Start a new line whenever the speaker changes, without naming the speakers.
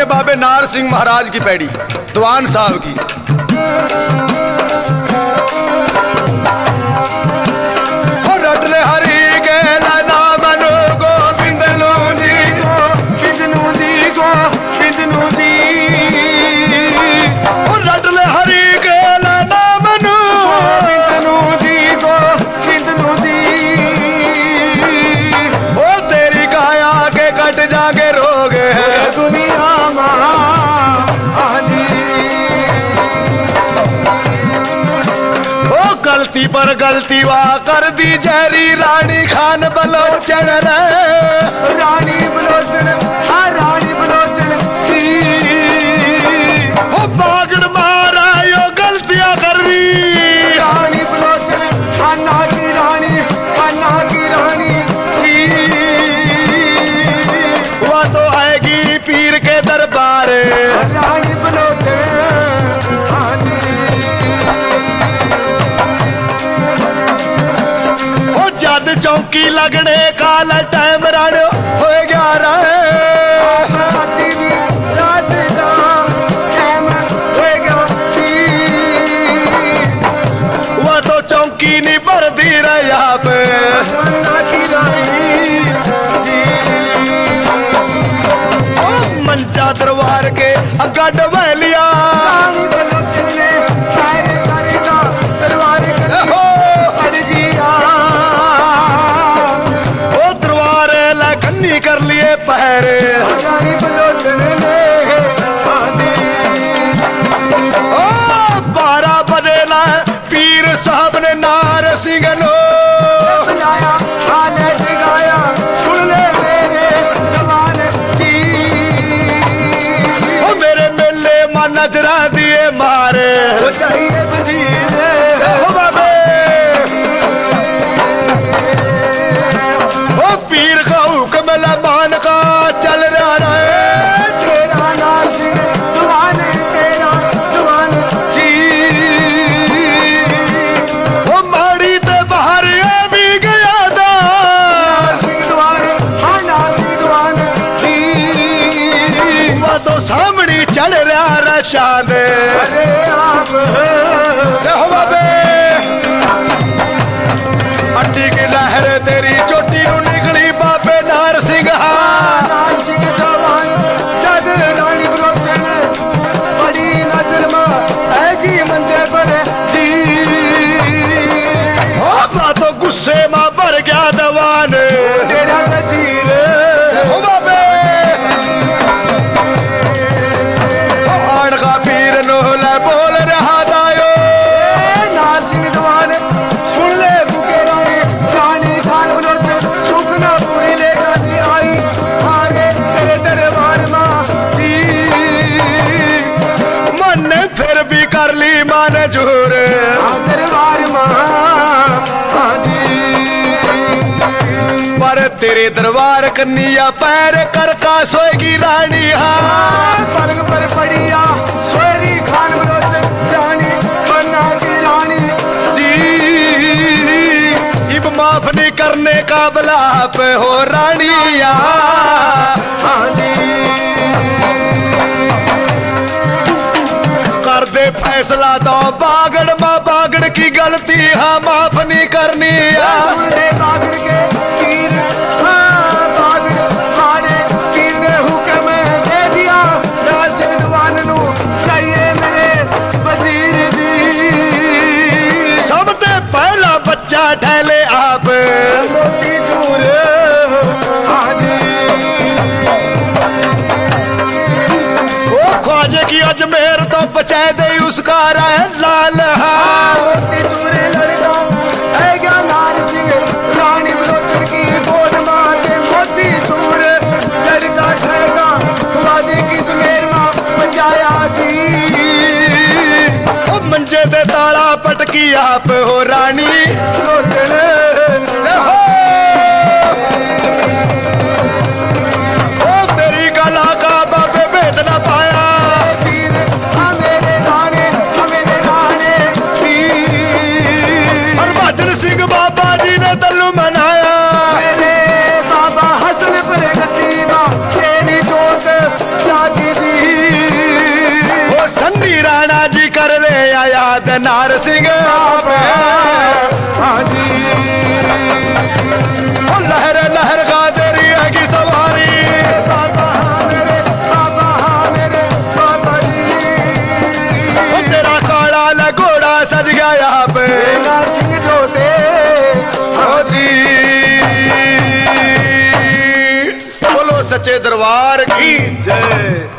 बाबे नार सिंह महाराज की पैड़ी दीवान साहब की। रटले हरी गेला ना मनो गोविंद लो जी बिंदनु जी बिंदनु जी। रटले हरी गेला ना मनो बिंदनु जी बिंदनु जी। ओ तेरी काया के कट जाके रोग है दुनिया गलती पर गलती वाह कर दी जहरी रानी खान बलोचन रे रानी बलोचन रानी बलोचन ओ बागड़ मारा यो गलतियां कर रही रानी बलोचन खाना की रानी वह तो आएगी पीर के दरबार रानी बलोचन जद चौकी लगने काल टाइम राणो हो गया वह तो चौकी नहीं भरती रही आप मंचा दरबार के गढ़ वैलिया कर लिए पहरे ओ 12 बजेला पीर साहब ने नार सिंह नो सुन ले ओ मेरे मेले मां नजरा दिए मारे ओ पीर का हुक्म मान का चल रहा है तेरा नाम सिंह तेरा दुआन जी। वो माड़ी ते बाहर भी गया था वह तो सामने चढ़ रहा चांद अड्डी की लहर तेरी चोटी नू निकली बाबे नार सिंह बड़ी नजर में मंजे पर जी तो गुस्से में भर गया दवान तेरा नजीर हो बाबे आन का पीर नो ले बोल रहा दायो नार सिंह दवान सुन ले बुके रानी खान बलोचन सुखना पूरी लेकर आई आगे तेरे दरबार में मन फिर भी कर ली मान जूर दरबार पर तेरे दरबार कन्या पैर कर का सोएगी रानी पलंग पर पड़िया सोएगी खान बलोचन रानी बन्ना की रानी जी। इब माफ नहीं करने का बलाप हो रानिया कर दे फैसला तो बागड़ माँ बागड़ की गलती हाँ माफ नहीं करनी बागड़ के पीर बागड़ मारे पीर ने हुक्म दे दिया दीवान नू चाहिए मेरे वजीर जी। सबसे पहला बच्चा ठहले आप मोती चूर ख्वाजे की अजमेर तो बचा दे उसका रह लाल चूरे लड़का है क्या नार सिंह रानी बलोचन की गोद माते मोती चूर लड़का ठहगा ख्वाजे की अजमेर में पंजाया जी। मंजे दे ताला पटकी आप हो रानी बलोचन तेरी गला का बाबे भेद न पाया हरभजन सिंह बाबा जी ने तल्लू मनाया बाबा हसन पर गतीबा तेरी जोत जाती थी ਜਾਣਾ ਜੀ ਕਰਦੇ ਆ ਯਾਦ ਨਾਰ ਸਿੰਘ ਆਪ ਹਾਂਜੀ ਉਹ ਲਹਿਰ ਲਹਿਰ ਗਾ ਤੇਰੀ ਹੈਗੀ ਸਵਾਰੀ ਬਾਬਾ ਮੇਰੇ ਬਾਬਾ ਜੀ ਉਹ ਤੇਰਾ ਕਾਲਾ ਲਗੋੜਾ ਸਜ ਗਿਆ ਆਪ ਨਾਰ ਸਿੰਘ ਢੋਲੇ ਹੋ ਜੀ बोलो सच्चे दरबार की जय।